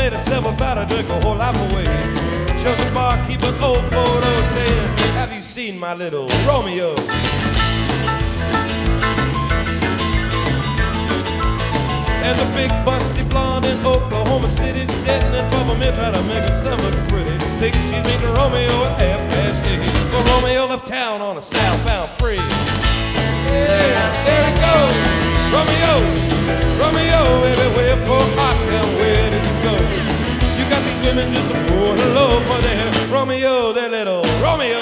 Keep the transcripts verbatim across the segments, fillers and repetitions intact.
made herself about a drink a whole lot away. Shows a barkeeper an old photo saying, have you seen my little Romeo? There's a big busty blonde in Oklahoma City sitting in front of me trying to make herself look pretty. Think she's meeting Romeo at half past eight. But Romeo left town on a southbound freight. Yeah, there it goes. Romeo, Romeo, everywhere for hot down, where did you go? You got these women just going low for their Romeo, their little Romeo.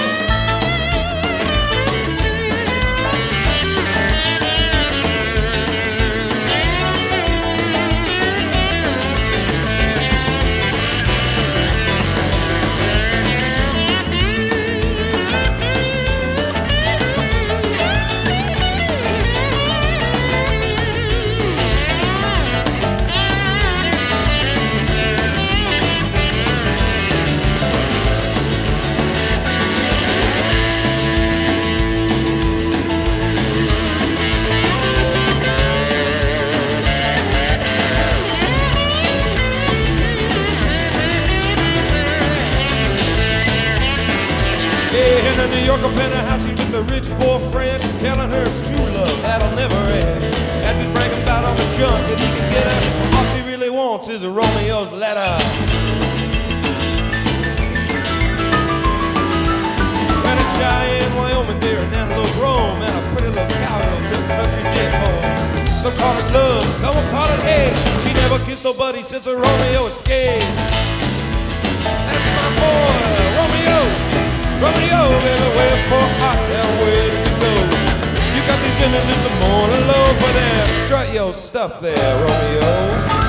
In a New Yorker penthouse, she's with a rich boyfriend, telling her it's true love that'll never end. As he's bragging about all the junk that he can get her, all she really wants is a Romeo's letter. When it's Cheyenne, Wyoming, dear, and Antelope, Rome, and a pretty little cowgirl took country dick home. Some call it love, someone call it hate. She never kissed nobody since her Romeo escaped. That's my boy, Romeo. Romeo, everywhere for hot down, where did you go? You got these women just a morning low for their strut your stuff there, Romeo.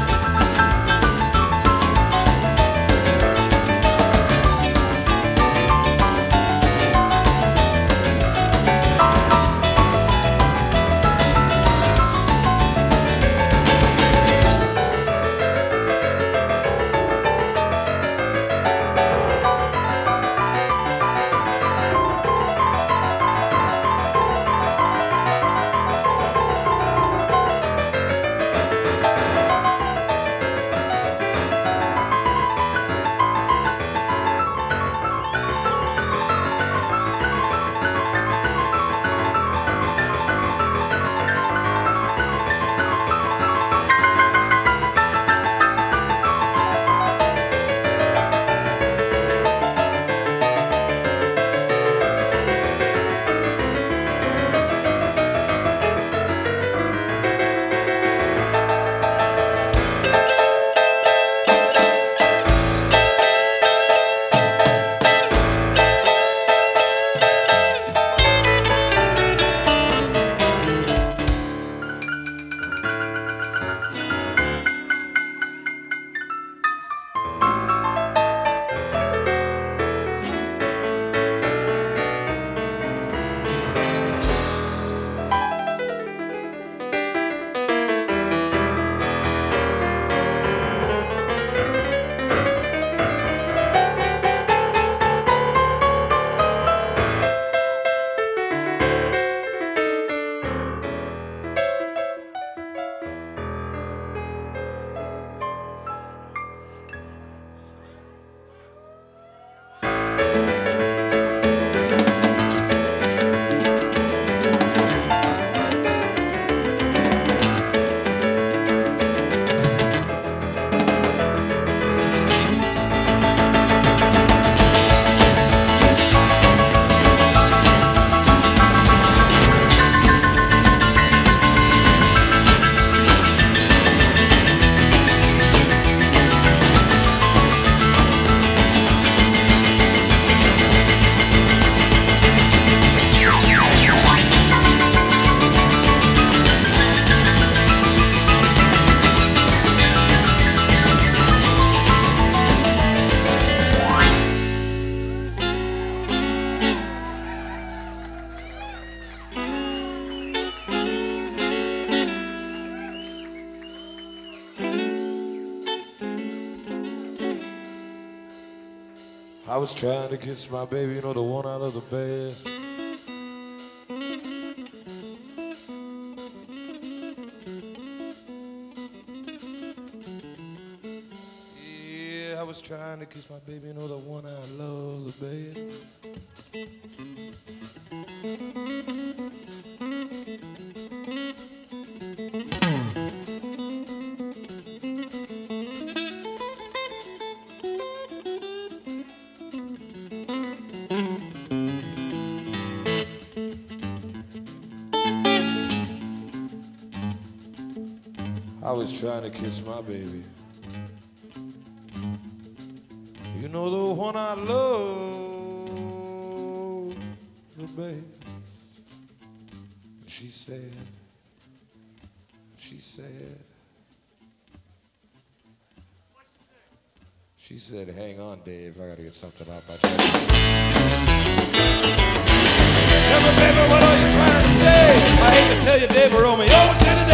I was trying to kiss my baby, you know, the one out of the best. was trying to kiss my baby, you know, the one I love the best. I was trying to kiss my baby. You know the one I love the best. She said, she said, she said, hang on, Dave, I gotta get something out my chest. Tell me, baby, what are you trying to say? I hate to tell you, Dave, Romeo was in it.